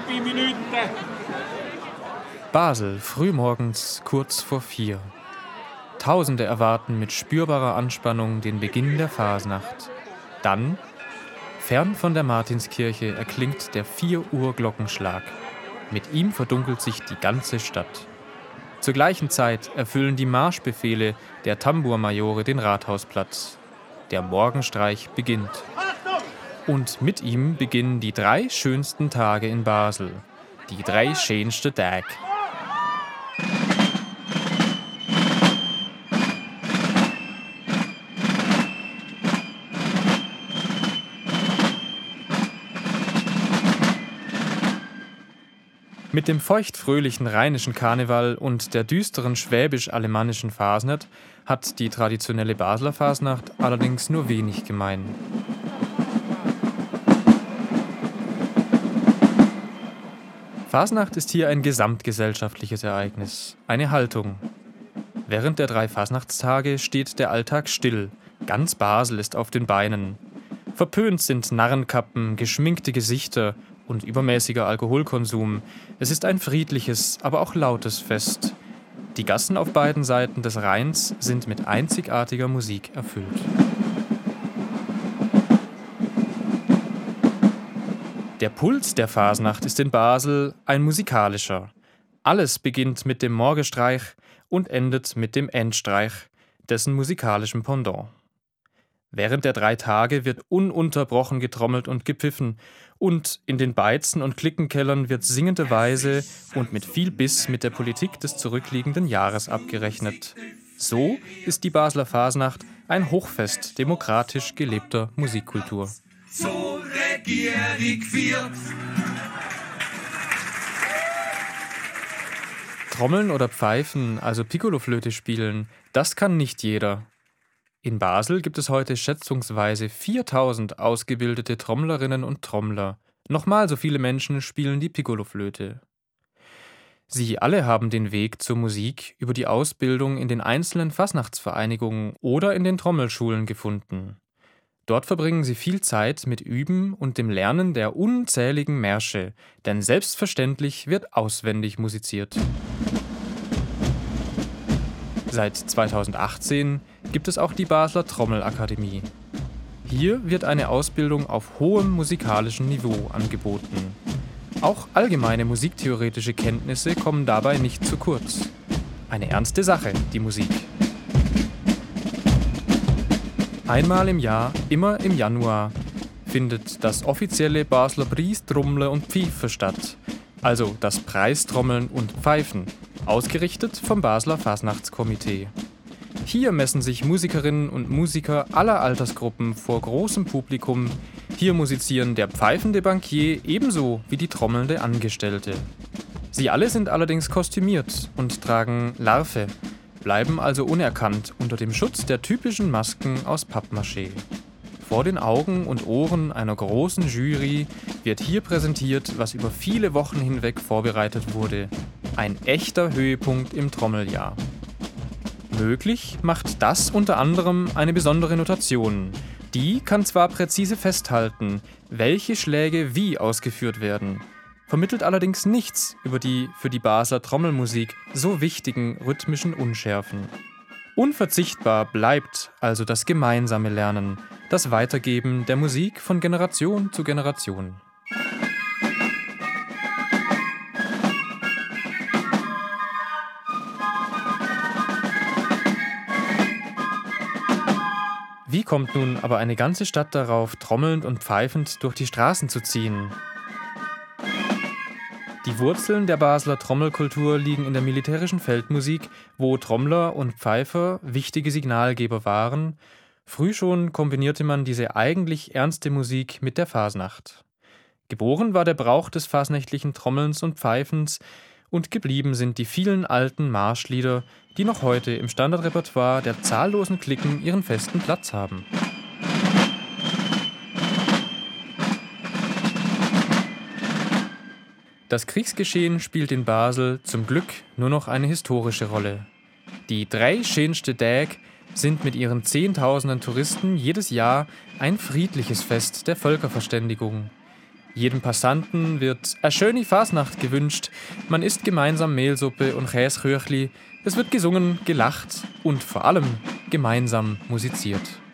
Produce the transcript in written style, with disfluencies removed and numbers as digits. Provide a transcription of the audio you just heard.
Minuten. Basel, frühmorgens kurz vor 4. Tausende erwarten mit spürbarer Anspannung den Beginn der Fasnacht. Dann, fern von der Martinskirche, erklingt der 4 Uhr Glockenschlag. Mit ihm verdunkelt sich die ganze Stadt. Zur gleichen Zeit erfüllen die Marschbefehle der Tambourmajore den Rathausplatz. Der Morgenstreich beginnt. Und mit ihm beginnen die 3 schönsten Tage in Basel. Die 3 schönsten Tage. Mit dem feuchtfröhlichen rheinischen Karneval und der düsteren schwäbisch-alemannischen Fasnacht hat die traditionelle Basler Fasnacht allerdings nur wenig gemein. Fasnacht ist hier ein gesamtgesellschaftliches Ereignis, eine Haltung. Während der 3 Fasnachtstage steht der Alltag still, ganz Basel ist auf den Beinen. Verpönt sind Narrenkappen, geschminkte Gesichter und übermäßiger Alkoholkonsum. Es ist ein friedliches, aber auch lautes Fest. Die Gassen auf beiden Seiten des Rheins sind mit einzigartiger Musik erfüllt. Der Puls der Fasnacht ist in Basel ein musikalischer. Alles beginnt mit dem Morgenstreich und endet mit dem Endstreich, dessen musikalischem Pendant. Während der 3 Tage wird ununterbrochen getrommelt und gepfiffen und in den Beizen und Klickenkellern wird singende Weise und mit viel Biss mit der Politik des zurückliegenden Jahres abgerechnet. So ist die Basler Fasnacht ein Hochfest demokratisch gelebter Musikkultur. So regierig wird. Trommeln oder pfeifen, also Piccoloflöte spielen, das kann nicht jeder. In Basel gibt es heute schätzungsweise 4000 ausgebildete Trommlerinnen und Trommler. Nochmal so viele Menschen spielen die Piccoloflöte. Sie alle haben den Weg zur Musik über die Ausbildung in den einzelnen Fasnachtsvereinigungen oder in den Trommelschulen gefunden. Dort verbringen sie viel Zeit mit Üben und dem Lernen der unzähligen Märsche, denn selbstverständlich wird auswendig musiziert. Seit 2018 gibt es auch die Basler Trommelakademie. Hier wird eine Ausbildung auf hohem musikalischen Niveau angeboten. Auch allgemeine musiktheoretische Kenntnisse kommen dabei nicht zu kurz. Eine ernste Sache, die Musik. Einmal im Jahr, immer im Januar, findet das offizielle Basler Preis Trommle und Pfeife statt, also das Preistrommeln und Pfeifen, ausgerichtet vom Basler Fasnachtskomitee. Hier messen sich Musikerinnen und Musiker aller Altersgruppen vor großem Publikum. Hier musizieren der pfeifende Bankier ebenso wie die trommelnde Angestellte. Sie alle sind allerdings kostümiert und tragen Larve, bleiben also unerkannt unter dem Schutz der typischen Masken aus Pappmaché. Vor den Augen und Ohren einer großen Jury wird hier präsentiert, was über viele Wochen hinweg vorbereitet wurde. Ein echter Höhepunkt im Trommeljahr. Möglich macht das unter anderem eine besondere Notation. Die kann zwar präzise festhalten, welche Schläge wie ausgeführt werden, vermittelt allerdings nichts über die für die Basler Trommelmusik so wichtigen rhythmischen Unschärfen. Unverzichtbar bleibt also das gemeinsame Lernen, das Weitergeben der Musik von Generation zu Generation. Wie kommt nun aber eine ganze Stadt darauf, trommelnd und pfeifend durch die Straßen zu ziehen? Die Wurzeln der Basler Trommelkultur liegen in der militärischen Feldmusik, wo Trommler und Pfeifer wichtige Signalgeber waren. Früh schon kombinierte man diese eigentlich ernste Musik mit der Fasnacht. Geboren war der Brauch des fasnächtlichen Trommelns und Pfeifens und geblieben sind die vielen alten Marschlieder, die noch heute im Standardrepertoire der zahllosen Cliquen ihren festen Platz haben. Das Kriegsgeschehen spielt in Basel zum Glück nur noch eine historische Rolle. Die 3 schönsten Tage sind mit ihren Zehntausenden Touristen jedes Jahr ein friedliches Fest der Völkerverständigung. Jedem Passanten wird eine schöne Fasnacht gewünscht. Man isst gemeinsam Mehlsuppe und Käsküchli. Es wird gesungen, gelacht und vor allem gemeinsam musiziert.